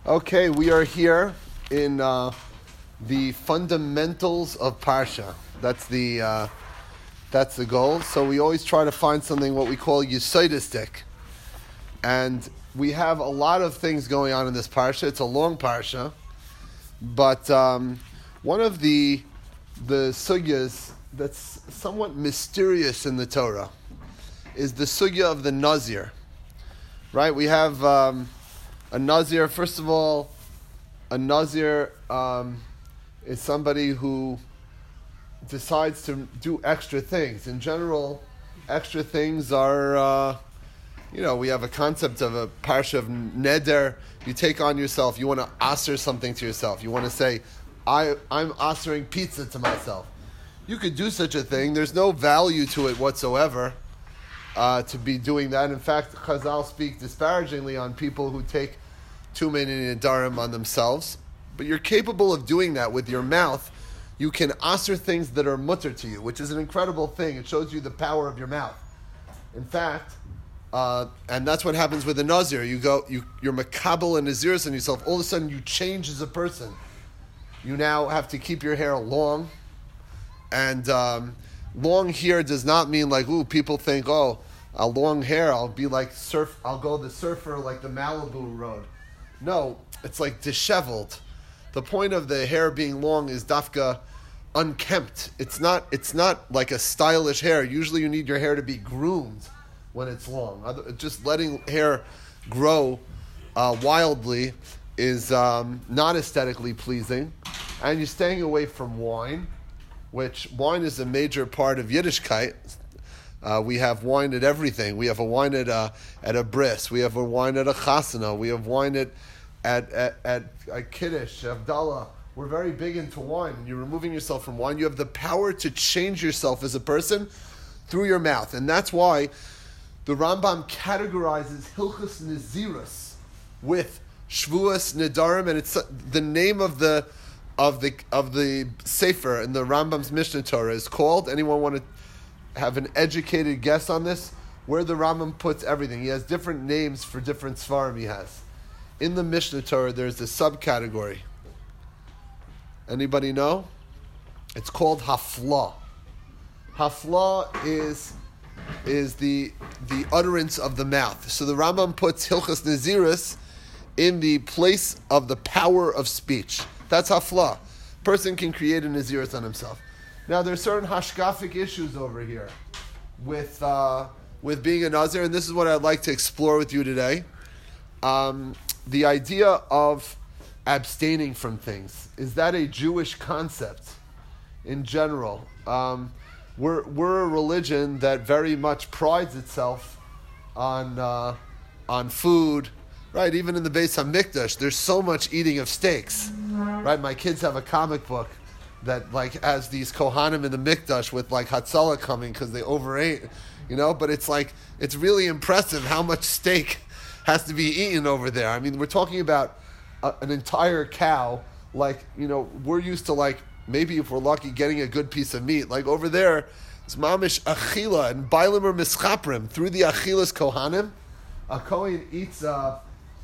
Okay, we are here in the fundamentals of Parsha. That's the goal. So we always try to find something what we call yesodistic, and we have a lot of things going on in this Parsha. It's a long Parsha, but one of the sugyas that's somewhat mysterious in the Torah is the sugya of the Nazir. Right? We have a Nazir. First of all, a Nazir is somebody who decides to do extra things. In general, extra things are, we have a concept of a parsha of neder. You take on yourself. You want to aser something to yourself. You want to say, I'm asering pizza to myself. You could do such a thing. There's no value to it whatsoever. To be doing that. In fact, Chazal speak disparagingly on people who take too many nedarim on themselves. But you're capable of doing that with your mouth. You can aser things that are mutter to you, which is an incredible thing. It shows you the power of your mouth. In fact, and that's what happens with a nazir. You're makabel and naziris on yourself. All of a sudden, you change as a person. You now have to keep your hair long, and long hair does not mean like, people think, a long hair, I'll be like I'll go the surfer like the Malibu road. No, it's like disheveled. The point of the hair being long is dafka unkempt. It's not like a stylish hair. Usually you need your hair to be groomed when it's long. Just letting hair grow wildly is not aesthetically pleasing. And you're staying away from wine, which wine is a major part of Yiddishkeit. We have wine at everything. We have a wine at a bris. We have a wine at a chasana. We have wine at Kiddush, Havdalah. We're very big into wine. You're removing yourself from wine. You have the power to change yourself as a person through your mouth. And that's why the Rambam categorizes Hilchos Nazirus with Shvuas Nedarim, and it's the name of the Sefer in the Rambam's Mishnah Torah is called. Anyone want to have an educated guess on this? Where the Rambam puts everything. He has different names for different svarim he has. In the Mishnah Torah, there's a subcategory. Anybody know? It's called hafla. Hafla is the utterance of the mouth. So the Rambam puts Hilchos Nazirus in the place of the power of speech. That's hafla. Person can create a nazirus on himself. Now there's certain hashkafic issues over here with being a nazir, and this is what I'd like to explore with you today. The idea of abstaining from things, is that a Jewish concept in general? We're a religion that very much prides itself on food. Right, even in the Beis HaMikdash, there's so much eating of steaks. Right, my kids have a comic book that has these Kohanim in the Mikdash with Hatzalah coming because they overate, But it's really impressive how much steak has to be eaten over there. I mean, we're talking about an entire cow. We're used to maybe if we're lucky getting a good piece of meat. Over there, it's mamish achila and bailim or mischaprim through the achilas Kohanim. A Kohen eats a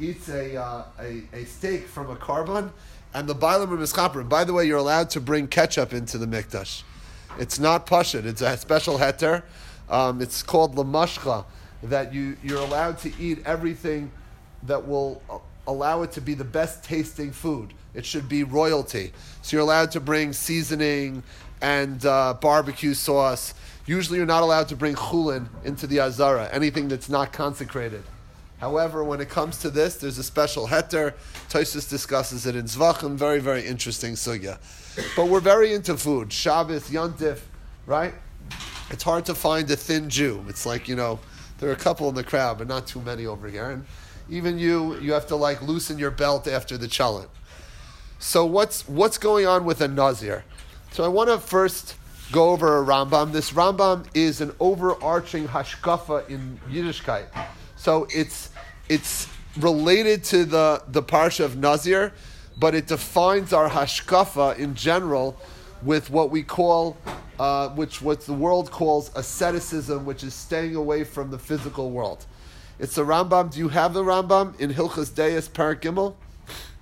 steak from a carbon, and the bailim or mischaprim. By the way, you're allowed to bring ketchup into the mikdash. It's not pashut. It's a special heter. It's called lamashcha, that you're allowed to eat everything that will allow it to be the best tasting food. It should be royalty. So you're allowed to bring seasoning and barbecue sauce. Usually you're not allowed to bring chulin into the azara, anything that's not consecrated. However, when it comes to this, there's a special heter. Tosfos discusses it in Zvachim. Very, very interesting sugya. But we're very into food. Shabbos, Yontif, right? It's hard to find a thin Jew. It's there are a couple in the crowd, but not too many over here. And even you have to loosen your belt after the chalent. So what's going on with a nazir? So I want to first go over a Rambam. This Rambam is an overarching hashkafa in Yiddishkeit. So it's related to the parsha of Nazir, but it defines our hashkafa in general with what we call, what the world calls asceticism, which is staying away from the physical world. It's the Rambam. Do you have the Rambam in Hilchos Deis Parak Gimel?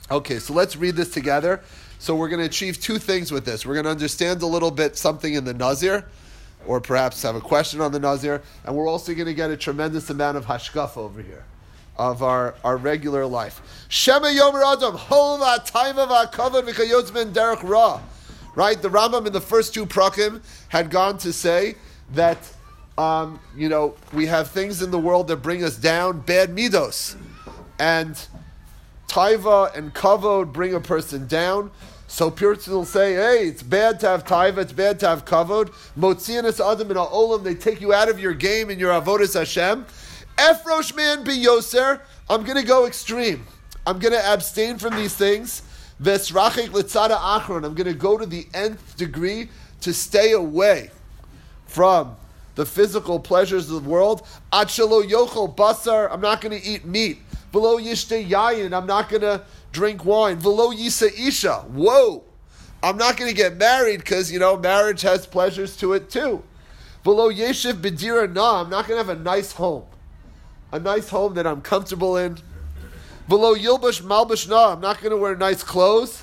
Okay, so let's read this together. So we're going to achieve two things with this. We're going to understand a little bit something in the Nazir, or perhaps have a question on the Nazir, and we're also going to get a tremendous amount of hashkafa over here, of our regular life. Shema Yomer Adam, Hova Taima V'Kavod V'Kayotz Ben Derech Ra. Right? The Rambam in the first two prakim had gone to say that, we have things in the world that bring us down, bad midos. And taiva and kavod bring a person down. So Puritan will say, hey, it's bad to have taiva, it's bad to have kavod. Motzianis adam in ha'olam, they take you out of your game in your avodas Hashem. Efrosh man be yoser, I'm going to go extreme. I'm going to abstain from these things. Vesrachik litzada achron, I'm going to go to the nth degree to stay away from the physical pleasures of the world. Ad shelo yochel basar, I'm not going to eat meat. V'lo yishte yayin, I'm not going to drink wine. V'lo yisa isha, whoa, I'm not going to get married because, marriage has pleasures to it too. V'lo yeshiv b'dira na, I'm not going to have a nice home that I'm comfortable in. V'lo yilbash malbash na, I'm not going to wear nice clothes.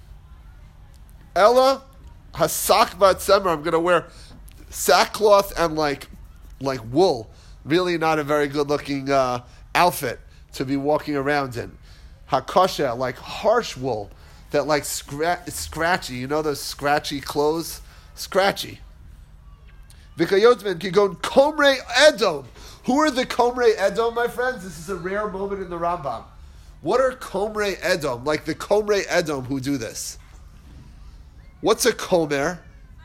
Ella hasak vatsemer, I'm going to wear sackcloth and like wool. Really not a very good looking outfit to be walking around in. Hakosha, like harsh wool, that like scratchy. You know those scratchy clothes? Scratchy. Vikayotman kigon komrei edom. Who are the komrei edom, my friends? This is a rare moment in the Rambam. What are komrei edom? Like the komrei edom who do this. What's a komer?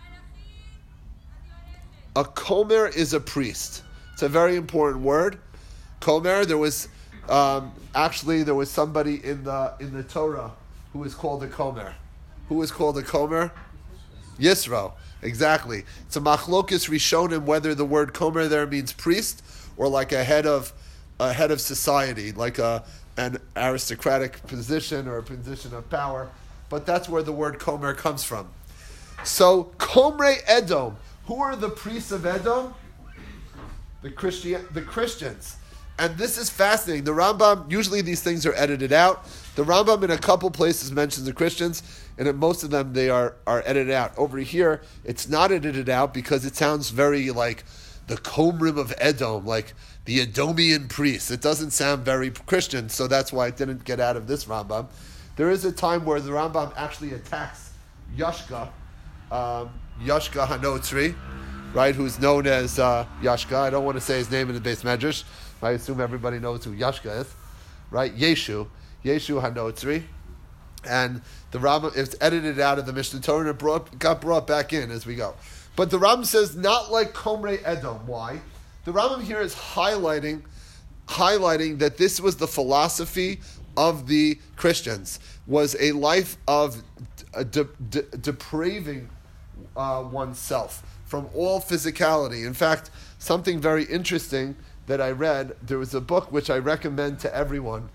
A komer is a priest. It's a very important word. Komer, there was somebody in the Torah who was called a komer. Who was called a komer? Yisro. Exactly. It's a machlokis rishonim whether the word komer there means priest or like a head of society, like an aristocratic position or a position of power. But that's where the word komer comes from. So komrei edom. Who are the priests of Edom? The Christians. And this is fascinating. The Rambam, usually these things are edited out. The Rambam in a couple places mentions the Christians, and in most of them they are edited out. Over here, it's not edited out because it sounds very like the Komrim of Edom, like the Edomian priests. It doesn't sound very Christian, so that's why it didn't get out of this Rambam. There is a time where the Rambam actually attacks Yashka, Yashka Hanotzri, right, who's known as Yashka. I don't want to say his name in the Beis Medrash. I assume everybody knows who Yashka is, right? Yeshu Hanotzri. And the Rambam, it's edited out of the Mishnah Torah and it got brought back in as we go. But the Rambam says not like Komrei Edom. Why? The Rambam here is highlighting that this was the philosophy of the Christians, was a life of depraving oneself from all physicality. In fact, something very interesting that I read, there was a book which I recommend to everyone.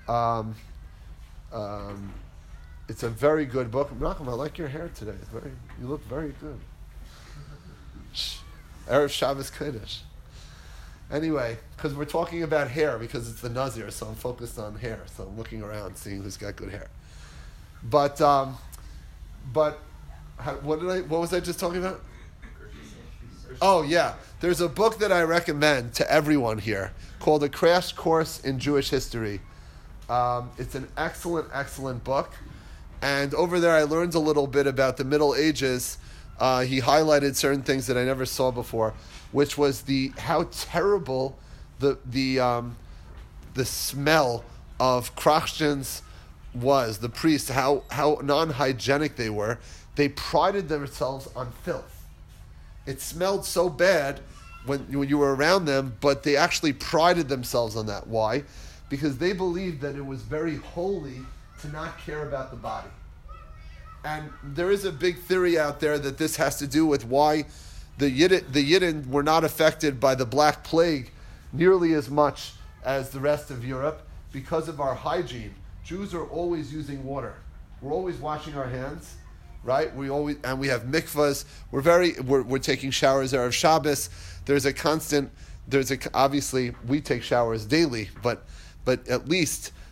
It's a very good book. Malcolm, I like your hair today. You look very good. Erev Shabbos Kodesh. Anyway, because we're talking about hair, because it's the Nazir, so I'm focused on hair. So I'm looking around, seeing who's got good hair. But what was I just talking about? Oh yeah, there's a book that I recommend to everyone here called A Crash Course in Jewish History. It's an excellent book, and over there I learned a little bit about the Middle Ages. He highlighted certain things that I never saw before, which was how terrible the smell of Krachstins was. The priests, how non-hygienic they were. They prided themselves on filth. It smelled so bad when you were around them, but they actually prided themselves on that. Why? Because they believed that it was very holy to not care about the body. And there is a big theory out there that this has to do with why the Yidden were not affected by the Black Plague nearly as much as the rest of Europe because of our hygiene. Jews are always using water. We're always washing our hands, right? We have mikvahs. We're taking showers Erev Shabbos. Obviously we take showers daily, but at least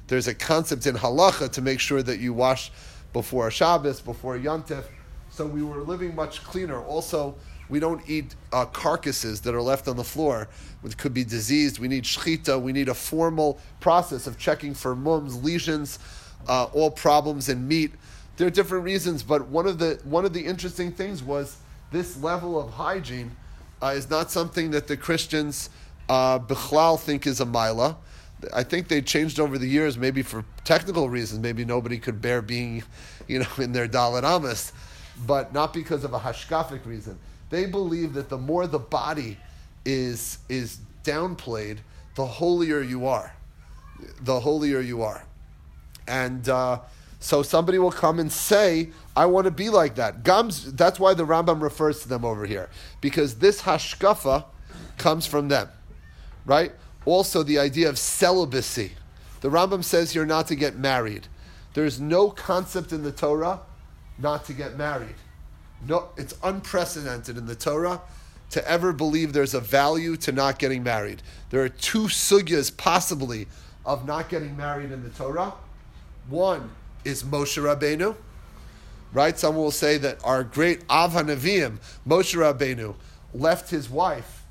there's a concept in halacha to make sure that you wash before Shabbos, before Yontif. So we were living much cleaner. Also, we don't eat carcasses that are left on the floor, which could be diseased. We need shchita. We need a formal process of checking for mums, lesions, all problems in meat. There are different reasons, but one of the interesting things was this level of hygiene is not something that the Christians bichlal think is a maila. I think they changed over the years, maybe for technical reasons. Maybe nobody could bear being, in their Dalet Amos, but not because of a hashkafic reason. They believe that the more the body is downplayed, the holier you are. The holier you are. And so somebody will come and say, I want to be like that. Gams, that's why the Rambam refers to them over here. Because this hashkafa comes from them. Right? Also the idea of celibacy. The Rambam says you're not to get married. There's no concept in the Torah not to get married. No, it's unprecedented in the Torah to ever believe there's a value to not getting married. There are two sugyas possibly of not getting married in the Torah. One is Moshe Rabbeinu, right? Someone will say that our great Av HaNeviim, Moshe Rabbeinu, left his wife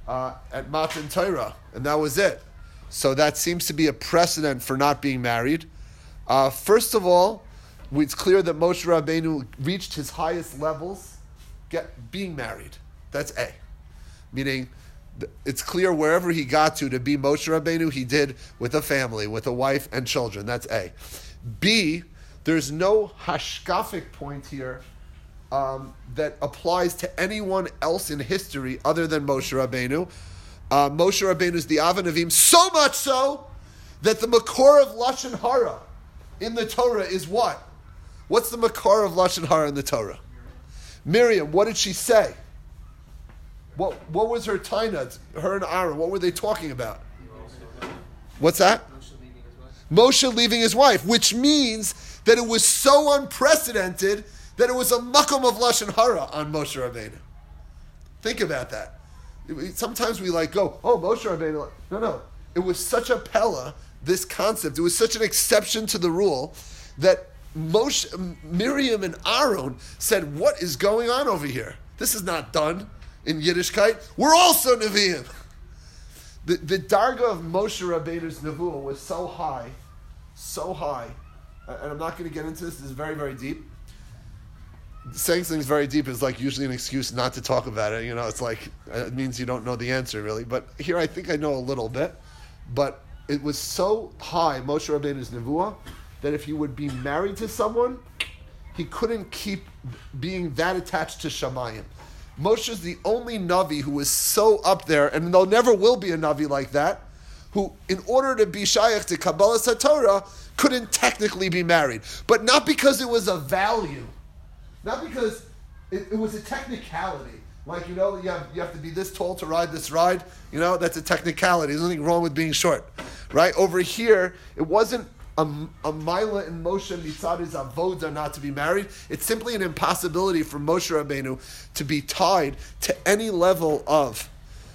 at Matan Torah, and that was it. So that seems to be a precedent for not being married. First of all, it's clear that Moshe Rabbeinu reached his highest levels being married. That's A. Meaning, it's clear wherever he got to be Moshe Rabbeinu, he did with a family, with a wife and children. That's A. B, there's no hashkafic point here that applies to anyone else in history other than Moshe Rabbeinu. Moshe Rabbeinu is the Av HaNeviim, so much so that the makor of Lashon Hara in the Torah is what? What's the makor of Lashon Hara in the Torah? Miriam, what did she say? What was her taina? Her and Aaron, what were they talking about? What's that? Moshe leaving his wife, which means that it was so unprecedented that it was a makom of Lashon Hara on Moshe Rabbeinu. Think about that. Sometimes we go, oh, Moshe Rabbeinu. No. It was such a pella, this concept. It was such an exception to the rule that Miriam and Aaron said, what is going on over here? This is not done in Yiddishkeit. We're also Nevi'im. The darga of Moshe Rabbeinu's nevuah was so high, and I'm not going to get into this. This is very, very deep. Saying things very deep is usually an excuse not to talk about it. It's it means you don't know the answer really. But here I think I know a little bit. But it was so high, Moshe Rabbeinu's nevuah, that if he would be married to someone, he couldn't keep being that attached to Shamayim. Moshe is the only Navi who was so up there, and there never will be a Navi like that, who, in order to be Shayach to Kabbalah HaTorah, couldn't technically be married. But not because it was a value. Not because it was a technicality. You have to be this tall to ride this ride. That's a technicality. There's nothing wrong with being short. Right? Over here, it wasn't a Maila in Moshe Mitzad is Avoda not to be married. It's simply an impossibility for Moshe Rabbeinu to be tied to any level of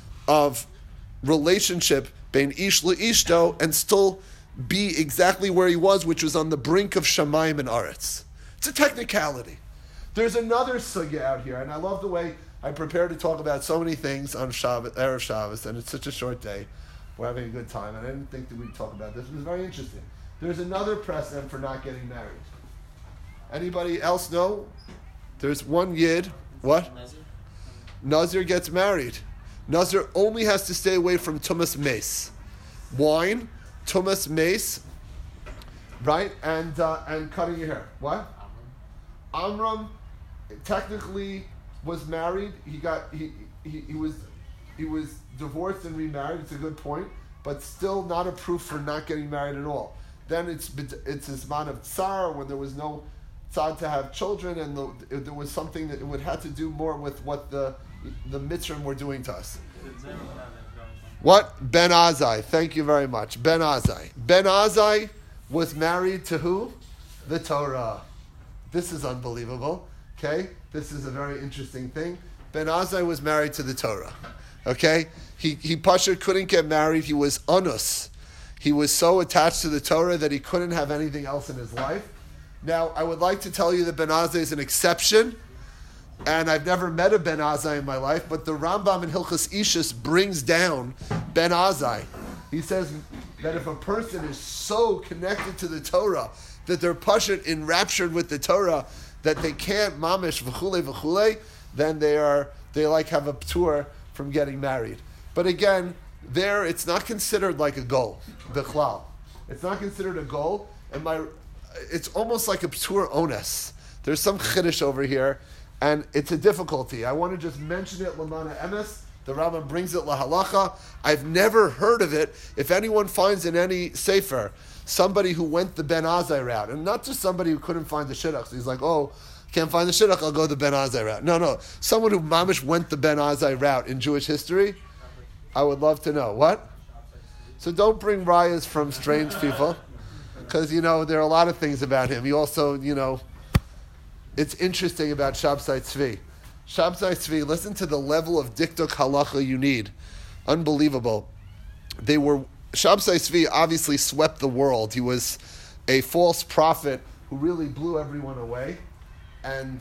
relationship bein ish leishto and still be exactly where he was, which was on the brink of Shamayim and Aretz. It's a technicality. There's another sugya out here, and I love the way I prepare to talk about so many things on Shabbos, Erev Shabbos, and it's such a short day. We're having a good time, and I didn't think that we'd talk about this. It was very interesting. There's another precedent for not getting married. Anybody else know? There's one yid. What? Nazir gets married. Nazir only has to stay away from tumas mace. Wine, tumas mace, right? And cutting your hair. What? Amram technically was married. He was divorced and remarried. It's a good point, but still not a proof for not getting married at all. Then it's this man of tsar when there was no tsar to have children, and there was something that it would have to do more with what the Mitzrim were doing to us. What? Ben Azai. Thank you very much. Ben Azai. Ben Azai was married to who? The Torah. This is unbelievable. Okay? This is a very interesting thing. Ben Azai was married to the Torah. Okay? He Pasha couldn't get married. He was anus. He was so attached to the Torah that he couldn't have anything else in his life. Now, I would like to tell you that Ben Azai is an exception, and I've never met a Ben Azai in my life, but the Rambam in Hilchos Ishus brings down Ben Azai. He says that if a person is so connected to the Torah that they're pashut enraptured with the Torah that they can't mamish v'chule, then they have a ptur from getting married. But again, there it's not considered like a goal, bichlal. It's not considered a goal, and it's almost like a ptur ones. There's some chiddush over here, and it's a difficulty. I want to just mention it lamana emes. The Rambam brings it lahalacha. I've never heard of it. If anyone finds in any sefer somebody who went the Ben Azai route, and not just somebody who couldn't find the shidduch, so he's like, oh, can't find the shidduch, I'll go the Ben Azai route. No, someone who mamish went the Ben Azai route in Jewish history, I would love to know. What? So don't bring rayas from strange people, because, there are a lot of things about him. He also, it's interesting about Shabsai Tzvi. Shabsai Tzvi, listen to the level of dikduk halacha you need. Unbelievable. Shabsai Tzvi obviously swept the world. He was a false prophet who really blew everyone away. And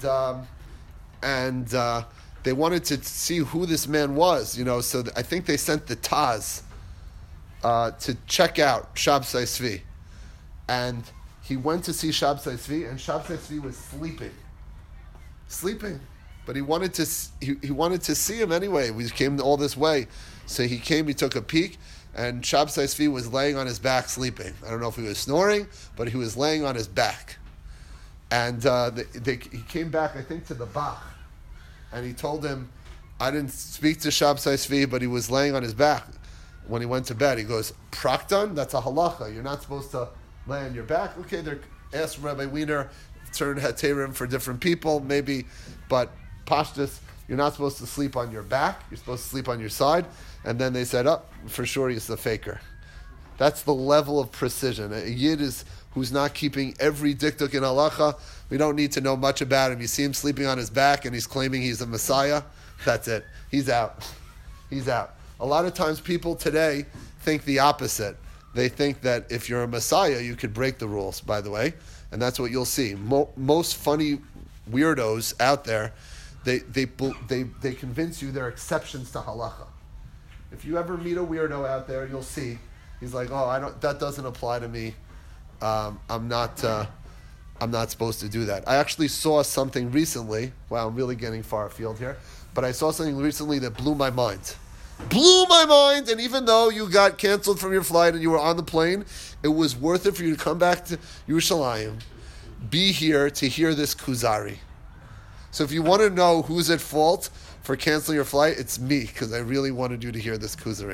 they wanted to see who this man was, so I think they sent the Taz to check out Shabsai Tzvi. And he went to see Shabsai Tzvi, and Shabsai Tzvi was sleeping. But he wanted to see him anyway. We came all this way. So he came, he took a peek, and Shabsai Tzvi was laying on his back sleeping. I don't know if he was snoring, but he was laying on his back. And he came back, I think, to the Bach. And he told him, I didn't speak to Shabsai Tzvi, but he was laying on his back when he went to bed. He goes, Praktan, that's a halacha. You're not supposed to lay on your back. Okay, they're asked Rabbi Wiener, turn heterim for different people, maybe, but Pashtus, you're not supposed to sleep on your back. You're supposed to sleep on your side. And then they said, for sure he's the faker. That's the level of precision. A yid who's not keeping every dikduk in halacha. We don't need to know much about him. You see him sleeping on his back and he's claiming he's a Messiah. That's it. He's out. He's out. A lot of times people today think the opposite. They think that if you're a Messiah, you could break the rules, by the way. And that's what you'll see. Most funny weirdos out there, they convince you they're exceptions to halacha. If you ever meet a weirdo out there, you'll see he's like, that doesn't apply to me. I'm not supposed to do that. I actually saw something recently. Wow, I'm really getting far afield here. But I saw something recently that blew my mind. And even though you got canceled from your flight and you were on the plane, it was worth it for you to come back to Yerushalayim, be here to hear this Kuzari. So if you want to know who's at fault for canceling your flight, it's me, because I really wanted you to hear this Kuzari.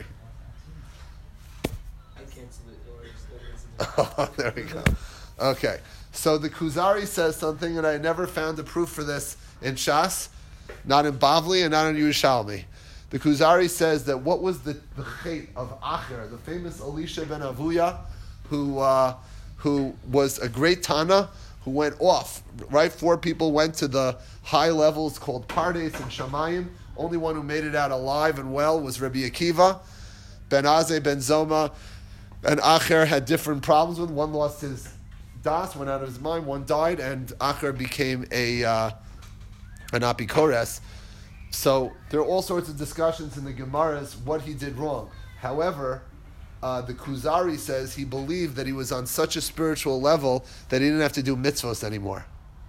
I canceled it. Oh, there we go. Okay. So the Kuzari says something, and I never found a proof for this in Shas, not in Bavli and not in Yerushalmi. The Kuzari says that what was the chait of Acher, the famous Elisha ben Avuya, who was a great Tana, who went off, right? 4 people went to the high levels called Pardes and Shamayim. Only one who made it out alive and well was Rabbi Akiva. Ben Azai, Ben Zoma, and Acher had different problems with. One lost his das, went out of his mind. One died, and Acher became an apikores. So there are all sorts of discussions in the Gemaras what he did wrong. However, the Kuzari says he believed that he was on such a spiritual level that he didn't have to do mitzvos anymore.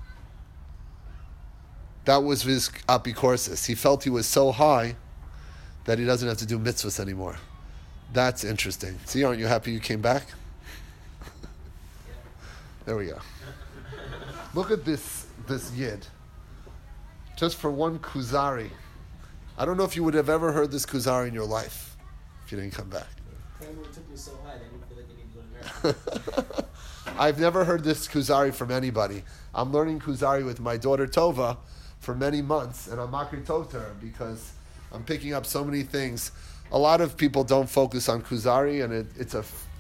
That was his apikorsis. He felt he was so high that he doesn't have to do mitzvos anymore. That's interesting. See, aren't you happy you came back? There we go. Look at this yid. Just for one Kuzari. I don't know if you would have ever heard this Kuzari in your life if you didn't come back. It took me so high that I didn't feel like I needed to go to America. I've never heard this Kuzari from anybody. I'm learning Kuzari with my daughter Tova for many months, and I'm makri tov to her because I'm picking up so many things. A lot of people don't focus on Kuzari, and it's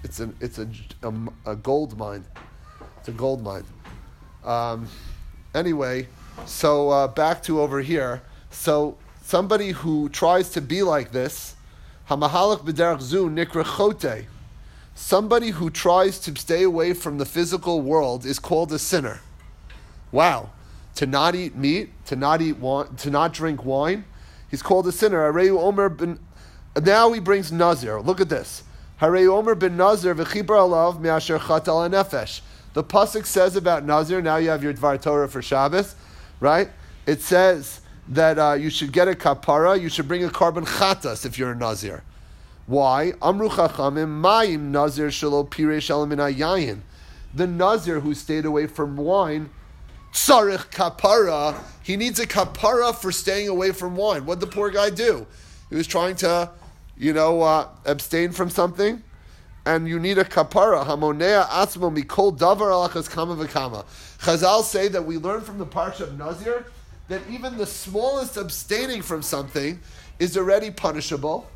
a gold mine. It's a gold mine. Anyway. So back to over here. So somebody who tries to be like this, hamahalach b'derech zu nikra chote. somebody who tries to stay away from the physical world is called a sinner. Wow. To not eat meat, to not eat wine, to not drink wine, he's called a sinner. Now he brings Nazir. Look at this. Harei Omer ben Nazir v'chibra alav me'asher chatal nefesh. The pasuk says about Nazir. Now you have your Dvar Torah for Shabbos, right? It says that you should get a kapara. You should bring a carbon chatas if you're a Nazir. Why? Amru chachamim mayim Nazir shelo piresh alamin yayin. The Nazir who stayed away from wine, tzarich kapara. He needs a kapara for staying away from wine. What'd the poor guy do? He was trying to, abstain from something, and you need a kapara. Hamonea atzmo mikol davar alachas kama v'kama. Chazal say that we learn from the parsha of Nazir that even the smallest abstaining from something is already punishable.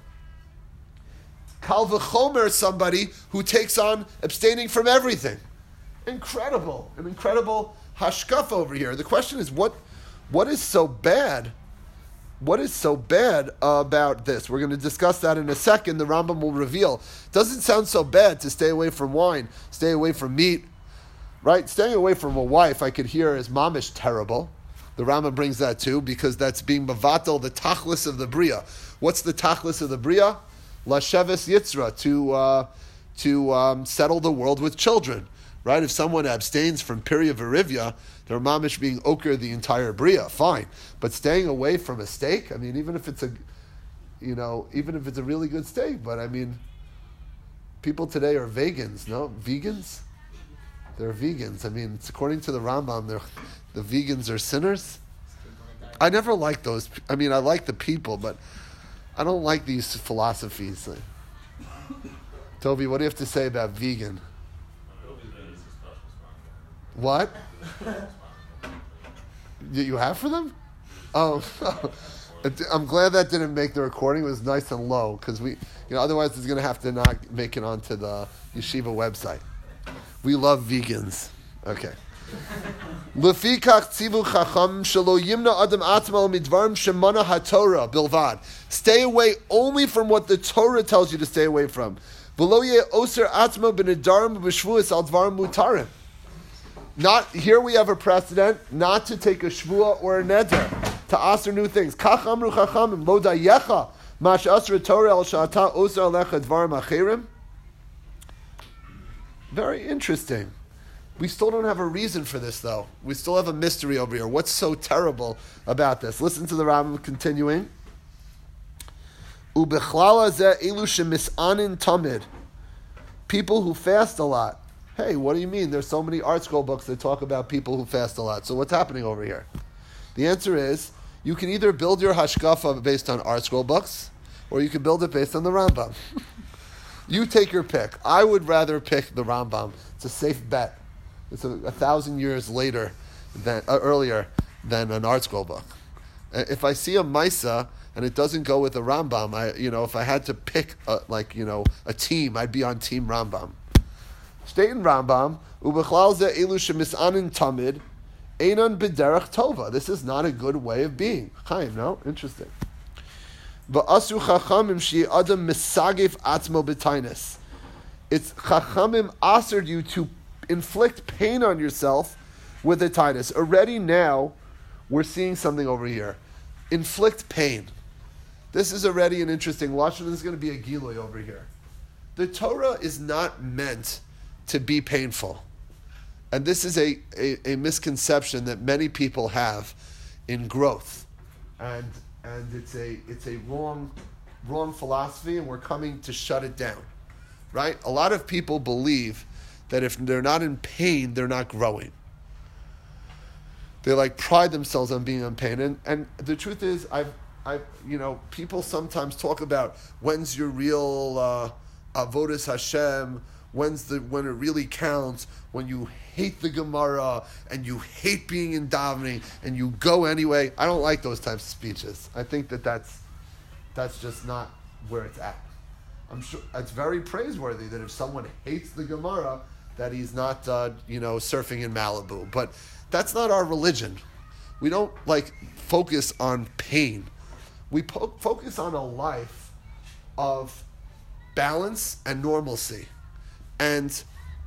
Kal v'chomer, somebody who takes on abstaining from everything. Incredible, an incredible hashkaf over here. The question is, what is so bad? What is so bad about this? We're going to discuss that in a second. The Rambam will reveal. Doesn't sound so bad to stay away from wine, stay away from meat, right? Staying away from a wife, I could hear, is mamish terrible. The Rambam brings that too, because that's being mavatal, the tachlis of the bria. What's the tachlis of the bria? Lasheves yitzra, to settle the world with children, right? If someone abstains from pirya v'rivya, they're mamish being oker the entire bria, fine. But staying away from a steak, I mean, even if it's a really good steak, but I mean, people today are vegans, no? Vegans? They're vegans. I mean, it's according to the Rambam, the vegans are sinners. I never liked those. I mean, I like the people, but I don't like these philosophies. Toby, what do you have to say about vegan? What? You have for them? Oh, I'm glad that didn't make the recording. It was nice and low, because otherwise it's going to have to not make it onto the yeshiva website. We love vegans. Okay. Lefikach tzivu chacham shelo yimna adam atmal midvarim shemana haTorah bilvad. Stay away only from what the Torah tells you to stay away from. V'lo yeh oser atma b'nedarim b'shvuas al dvarim mutarim. Not here we have a precedent not to take a shvua or a neder to aser new things. Kach amru chachamim lo dayecha mash asra Torah al shata oser alecha dvarim acherim. Very interesting. We still don't have a reason for this, though. We still have a mystery over here. What's so terrible about this? Listen to the Rambam continuing. Ubechlala zeh elu shemisanin tamid. People who fast a lot. Hey, what do you mean? There's so many art scroll books that talk about people who fast a lot. So what's happening over here? The answer is, you can either build your hashkafa based on art scroll books, or you can build it based on the Rambam. You take your pick. I would rather pick the Rambam. It's a safe bet. It's 1,000 years earlier than an art scroll book. If I see a Maisa and it doesn't go with the Rambam, if I had to pick a team, I'd be on Team Rambam. State in Rambam, Ubechlal ze elu shemisanin tamid, einan b'derech tova. This is not a good way of being. Chaim, no? Interesting. V'asu chachamim shi adam misagif atzmo b'tainis. It's chachamim asered you to inflict pain on yourself with a tinus. Already now, we're seeing something over here. Inflict pain. This is already an interesting lashon. This is going to be a gilui over here. The Torah is not meant to be painful. And this is a misconception that many people have in growth. And it's a wrong philosophy, and we're coming to shut it down. Right? A lot of people believe that if they're not in pain, they're not growing. They pride themselves on being in pain. And the truth is, people sometimes talk about when's your real avodas Hashem, when it really counts, when you hate the Gemara and you hate being in davening and you go anyway. I don't like those types of speeches. I think that's just not where it's at. I'm sure it's very praiseworthy that if someone hates the Gemara, that he's not surfing in Malibu. But that's not our religion. We don't focus on pain. We focus on a life of balance and normalcy. And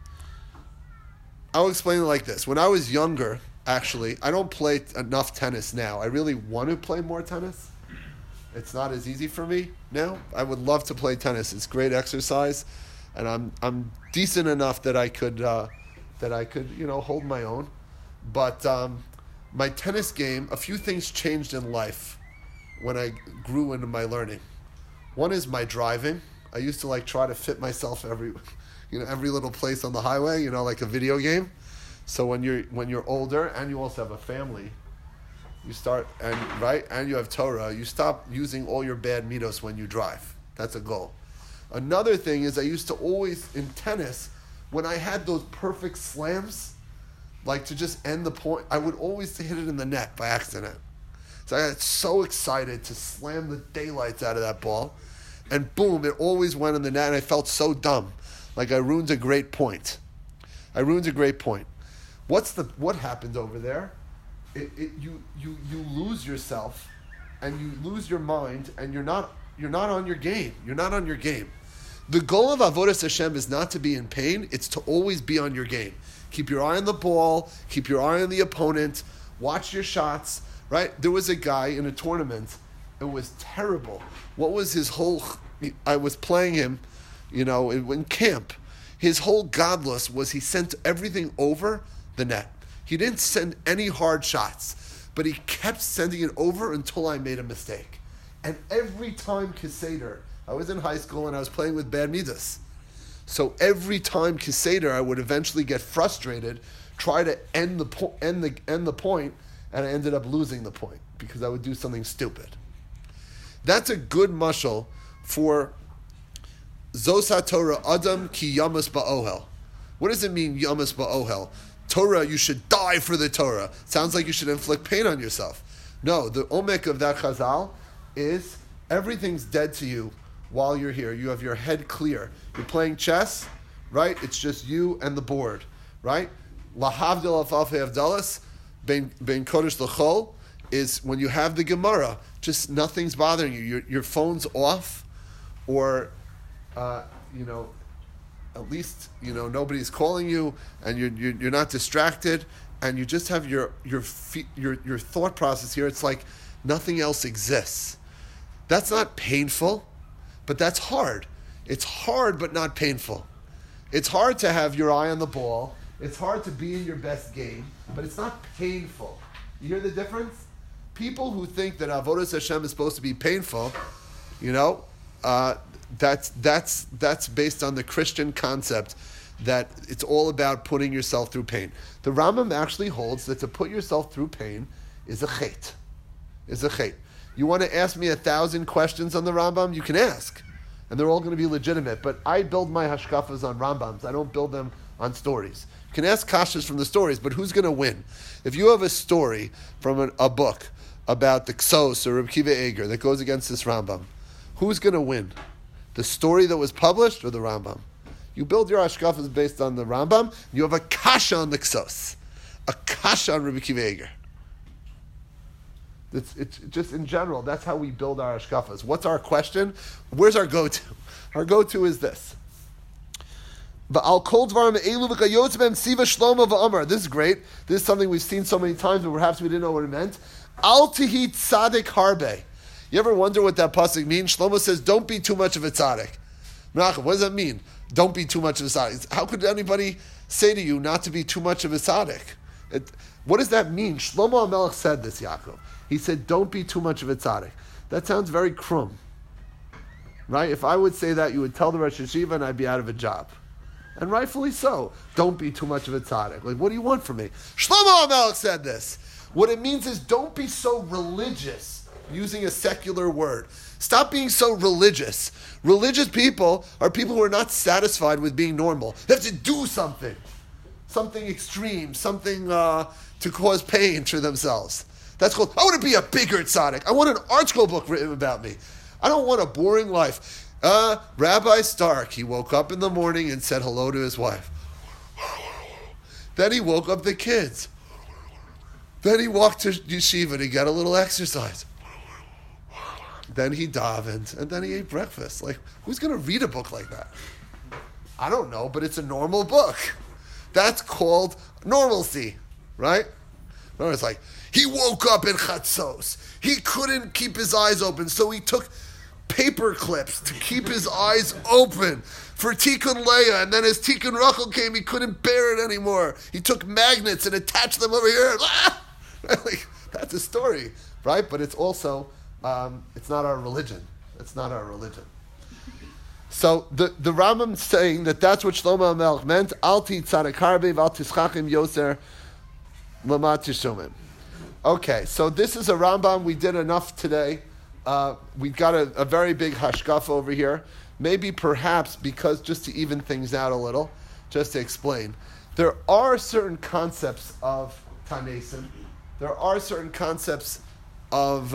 I'll explain it like this. When I was younger, actually, I don't play enough tennis now. I really want to play more tennis. It's not as easy for me now. I would love to play tennis. It's great exercise, and I'm decent enough that I could hold my own. But my tennis game, a few things changed in life when I grew into my learning. One is my driving. I used to try to fit myself every little place on the highway, like a video game. So when you're older and you also have a family, you start and you have Torah, you stop using all your bad midos when you drive. That's a goal. Another thing is I used to always in tennis, when I had those perfect slams, to just end the point, I would always hit it in the net by accident. So I got so excited to slam the daylights out of that ball, and boom, it always went in the net, and I felt so dumb. Like I ruined a great point. What happened over there? You lose yourself, and you lose your mind, and you're not on your game. You're not on your game. The goal of Avodas Hashem is not to be in pain. It's to always be on your game. Keep your eye on the ball. Keep your eye on the opponent. Watch your shots. Right? There was a guy in a tournament. It was terrible. What was his whole? I was playing him, in camp. His whole godless was he sent everything over the net. He didn't send any hard shots, but he kept sending it over until I made a mistake. And every time Keseder, I was in high school and I was playing with bad midas. So every time Keseder, I would eventually get frustrated, try to end the point, and I ended up losing the point because I would do something stupid. That's a good mashal for Zos HaTorah Adam ki yamas ba'ohel. What does it mean, yamas ba'ohel? Torah, you should die for the Torah. Sounds like you should inflict pain on yourself. No, the omek of that chazal is everything's dead to you while you're here. You have your head clear. You're playing chess, right? It's just you and the board, right? Lahavdil afalfei avdalas, ben kodesh l'chol, is when you have the Gemara, just nothing's bothering you. Your phone's off, or at least nobody's calling you, and you're not distracted, and you just have your thought process here. It's like nothing else exists. That's not painful, but that's hard. It's hard, but not painful. It's hard to have your eye on the ball. It's hard to be in your best game, but it's not painful. You hear the difference? People who think that Avodas Hashem is supposed to be painful, that's based on the Christian concept that it's all about putting yourself through pain. The Rambam actually holds that to put yourself through pain is a chet. You want to ask me 1,000 questions on the Rambam? You can ask, and they're all going to be legitimate. But I build my hashkafas on Rambams. I don't build them on stories. You can ask kashas from the stories, but who's going to win? If you have a story from a book about the Ksos or Reb Kiva Eger that goes against this Rambam, who's going to win? The story that was published or the Rambam? You build your hashkafas based on the Rambam. You have a kasha on the Ksos, a kasha on Reb Kiva Eger. It's just in general, that's how we build our hashkafas. What's our question? Where's our go-to? Our go-to is this. This is great. This is something we've seen so many times, but perhaps we didn't know what it meant. Al tihi tzadik harbe. You ever wonder what that pasuk means? Shlomo says, don't be too much of a tzaddik. Menachem, what does that mean? Don't be too much of a tzaddik. How could anybody say to you not to be too much of a tzaddik? What does that mean? Shlomo HaMelech said this, Yaakov. He said, don't be too much of a tzaddik. That sounds very krum. Right? If I would say that, you would tell the Rosh Hashiva and I'd be out of a job. And rightfully so. Don't be too much of a tzaddik. What do you want from me? Shlomo HaMelech said this. What it means is don't be so religious, using a secular word. Stop being so religious. Religious people are people who are not satisfied with being normal. They have to do something extreme, something to cause pain to themselves. That's called, I want to be a bigger tzaddik. I want an article book written about me. I don't want a boring life. Rabbi Stark, he woke up in the morning and said hello to his wife. Then he woke up the kids. Then he walked to yeshiva to get a little exercise. Then he davened, and then he ate breakfast. Who's going to read a book like that? I don't know, but it's a normal book. That's called normalcy, right? No, it's like, he woke up in Chatzos. He couldn't keep his eyes open, so he took paper clips to keep his eyes open for Tikkun Leah, and then as Tikkun Rachel came, he couldn't bear it anymore. He took magnets and attached them over here. Like, that's a story, right? But it's also, it's not our religion. It's not our religion. So the Rambam's saying that that's what Shlomo HaMelech meant. Alti tzadek harbe val tischachim yoser lamat tishomim. Okay, so this is a Rambam. We did enough today. We got a very big hashkafa over here. Maybe perhaps because just to even things out a little, just to explain, there are certain concepts of Tanesim. There are certain concepts of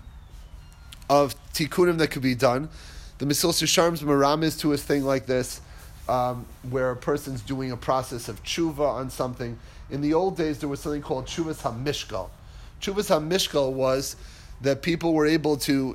tikkunim that could be done. The Mesilas Yesharim's Maram is to a thing like this, where a person's doing a process of tshuva on something. In the old days, there was something called Tshuvas HaMishkal. Tshuvas HaMishkal was that people were able to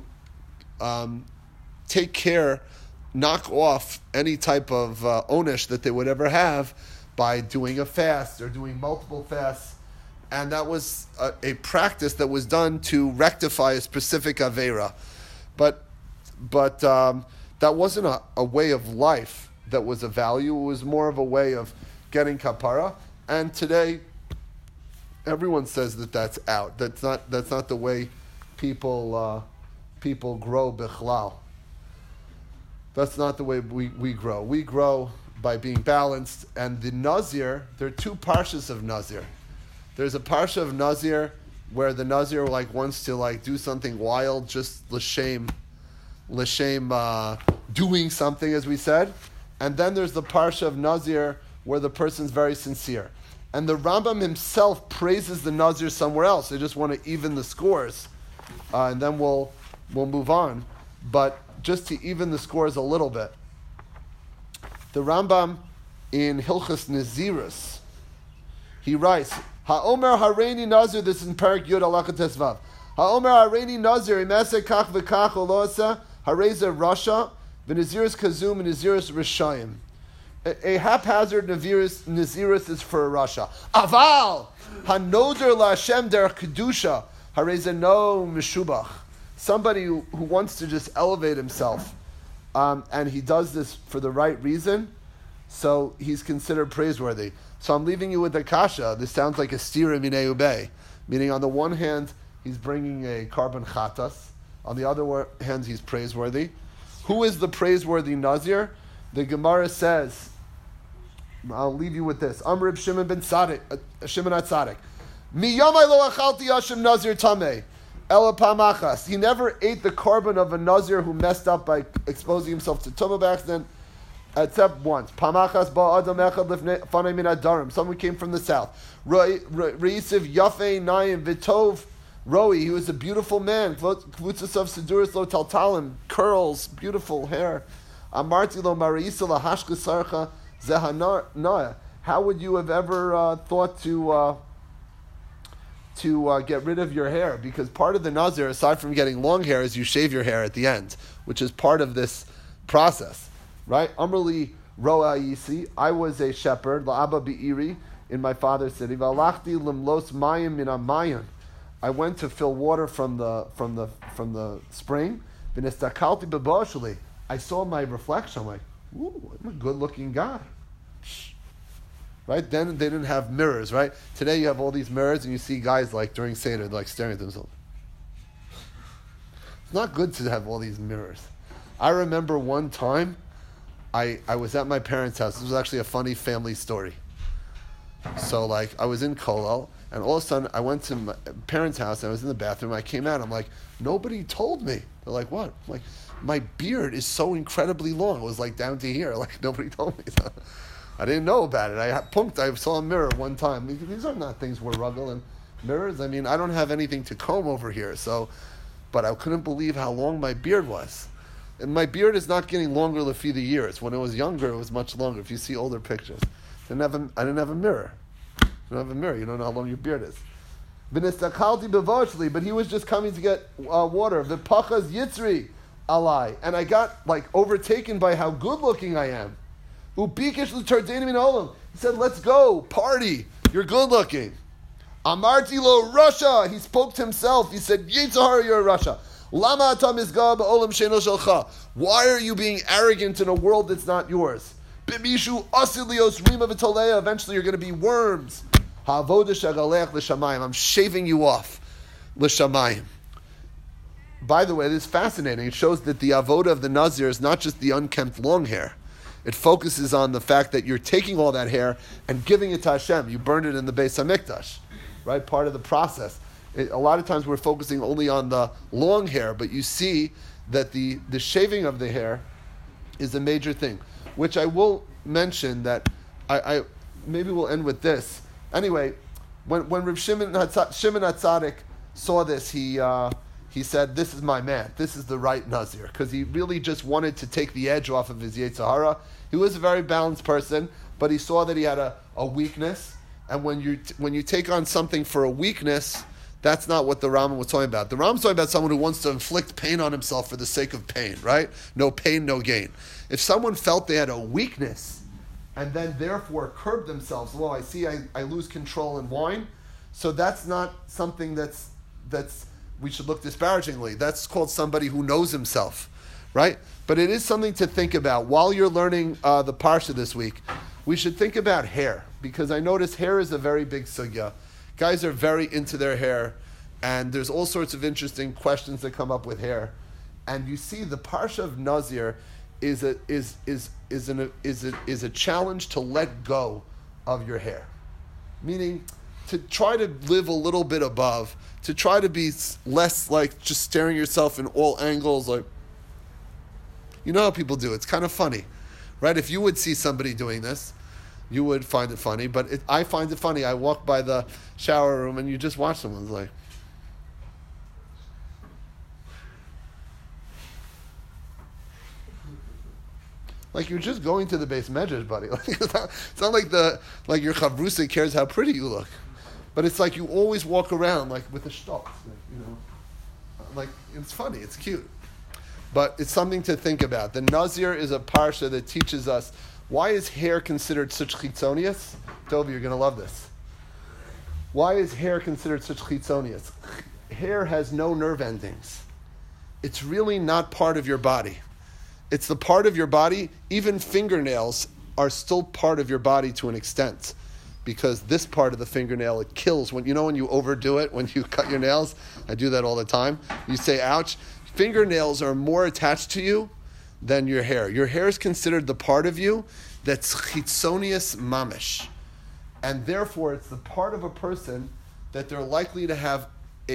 take care, knock off any type of onesh that they would ever have by doing a fast or doing multiple fasts. And that was a practice that was done to rectify a specific Aveira. But that wasn't a way of life that was a value. It was more of a way of getting kapara. And today, everyone says that that's out. That's not the way people grow bichlal. That's not the way we grow. We grow by being balanced. And the Nazir, there are two parshas of Nazir. There's a parsha of Nazir where the Nazir wants to do something wild, just l'shem doing something, as we said. And then there's the parsha of Nazir where the person's very sincere. And the Rambam himself praises the Nazir somewhere else. They just want to even the scores. And then we'll move on. But just to even the scores a little bit, the Rambam in Hilchas Nazirus, he writes, Ha'omer Hareini Nazir, this is in Parak Yud Alakha Tesvav. Ha'omer Hareini Nazir, imase kach v'kach olosa, hareza Rasha, v'nazirus kazum, v'nazirus Rishayim. A haphazard Nazirus is for a Rasha. Aval! Ha'noder la'Hashem derech kedusha, hareza no meshubach. Somebody who wants to just elevate himself, and he does this for the right reason, so he's considered praiseworthy. So I'm leaving you with the kasha. This sounds like a stira minei ubei, meaning on the one hand, he's bringing a carbon chatas. On the other hand, he's praiseworthy. Who is the praiseworthy Nazir? The Gemara says, I'll leave you with this. Amr Shimon ben Tzaddik, Shimon HaTzaddik. Miyamai lo achalti Hashem Nazir tameh. Ela pamachas. He never ate the carbon of a Nazir who messed up by exposing himself to tumah by accident, except once. Pamachas ba adam echad lifnei min adarim. Someone came from the south. Reisiv yafei nayim vitov roi. He was a beautiful man. Kvutzas of seduris lo taltalim. Curls, beautiful hair. Amarti lo mariisa la hashka sarcha zehanaya. How would you have ever thought to get rid of your hair? Because part of the Nazir, aside from getting long hair, is you shave your hair at the end, which is part of this process. Right? Amrli roa yisi. I was a shepherd, la'aba bi'iri, in my father's city. V'alachti limlos mayim min ha'mayin. I went to fill water from the spring. V'nistakalti b'bosheli. I saw my reflection. I'm like, ooh, I'm a good-looking guy. Right? Then they didn't have mirrors, right? Today you have all these mirrors and you see guys during Seder, staring at themselves. It's not good to have all these mirrors. I remember one time, I was at my parents' house. This was actually a funny family story. So I was in Kollel, and all of a sudden I went to my parents' house and I was in the bathroom. I came out, I'm like, nobody told me. They're like, what? I'm like, my beard is so incredibly long. It was down to here. Nobody told me. So I didn't know about it. I saw a mirror one time. These are not things we're ruggling. And mirrors, I don't have anything to comb over here. But I couldn't believe how long my beard was. And my beard is not getting longer lefi the years. When I was younger, it was much longer. If you see older pictures. I didn't have a mirror. You don't have a mirror. You don't know how long your beard is. But he was just coming to get water. V'pachas yitzri alai. And I got overtaken by how good looking I am. Ubikish l'tardenim min olam. He said, let's go, party. You're good looking. Amarti lo Russia. He spoke to himself. He said, Yitzhahara, you're a Russia. Lama atam izgah ba'olam she'eno shelcha. Why are you being arrogant in a world that's not yours? Bimishu asilios rima v'toleya. Eventually you're going to be worms. Ha'avoda shagalech l'shamayim. I'm shaving you off. L'shamayim. By the way, this is fascinating. It shows that the avoda of the Nazir is not just the unkempt long hair. It focuses on the fact that you're taking all that hair and giving it to Hashem. You burned it in the Beis HaMikdash, right? Part of the process. A lot of times we're focusing only on the long hair, but you see that the shaving of the hair is a major thing, which I will mention that I maybe we'll end with this. Anyway, when Reb Shimon HaTzadik saw this, he said, this is my man. This is the right Nazir. Because he really just wanted to take the edge off of his Yetzer. He was a very balanced person, but he saw that he had a weakness. And when you take on something for a weakness, that's not what the Rambam was talking about. The Rambam was talking about someone who wants to inflict pain on himself for the sake of pain, right? No pain, no gain. If someone felt they had a weakness and then therefore curbed themselves, well, I see I lose control in wine, so that's not something that's we should look disparagingly. That's called somebody who knows himself, right? But it is something to think about. While you're learning the Parsha this week, we should think about hair, because I notice hair is a very big sugya. Guys are very into their hair, and there's all sorts of interesting questions that come up with hair. And you see the Parsha of Nazir is a challenge to let go of your hair. Meaning, to try to live a little bit above, to try to be less like just staring yourself in all angles, like, you know how people do. It's kind of funny, right? If you would see somebody doing this, you would find it funny, but I find it funny. I walk by the shower room and you just watch someone's like you're just going to the base measures, buddy. It's not like your chavrusa cares how pretty you look. But it's like you always walk around like with a shtok, like it's funny, it's cute. But it's something to think about. The Nazir is a parsha that teaches us, why is hair considered such chitzonius? Toby, you're going to love this. Why is hair considered such chitzonius? Hair has no nerve endings. It's really not part of your body. It's the part of your body, even fingernails are still part of your body to an extent. Because this part of the fingernail, it kills. When you overdo it, when you cut your nails, I do that all the time. You say, ouch. Fingernails are more attached to you than your hair. Your hair is considered the part of you that's chitzonius mamish. And therefore, it's the part of a person that they're likely to have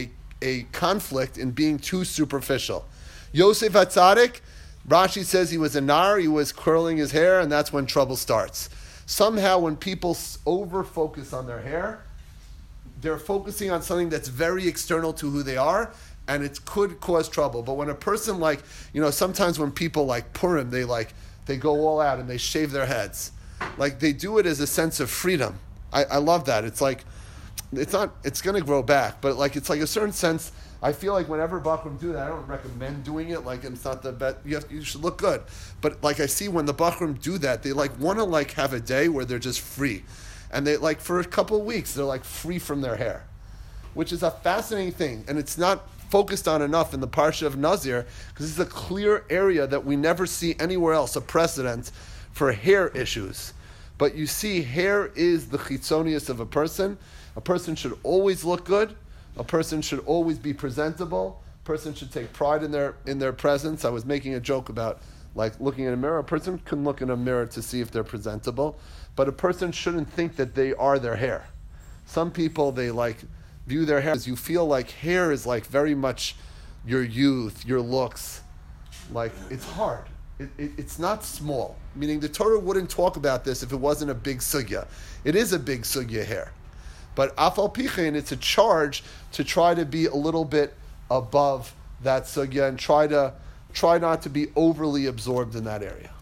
a conflict in being too superficial. Yosef HaTzadik, Rashi says he was a nar, he was curling his hair, and that's when trouble starts. Somehow when people over-focus on their hair, they're focusing on something that's very external to who they are, and it could cause trouble. But when a person sometimes when people like Purim, they go all out and they shave their heads. Like they do it as a sense of freedom. I love that. It's like, it's going to grow back, but it's like a certain sense. I feel like whenever Bachrim do that, I don't recommend doing it. Like it's not the best. You should look good, but I see when the Bachrim do that, they want to have a day where they're just free, and they for a couple of weeks they're free from their hair, which is a fascinating thing, and it's not focused on enough in the Parsha of Nazir because it's a clear area that we never see anywhere else, a precedent for hair issues. But you see, hair is the chitzonius of a person. A person should always look good. A person should always be presentable. A person should take pride in their presence. I was making a joke about looking in a mirror. A person can look in a mirror to see if they're presentable, but a person shouldn't think that they are their hair. Some people, they view their hair as you feel like hair is very much your youth, your looks. It's hard. It's not small. Meaning the Torah wouldn't talk about this if it wasn't a big sugya. It is a big sugya hair. But afal pichein, it's a charge to try to be a little bit above that sugya and try not to be overly absorbed in that area.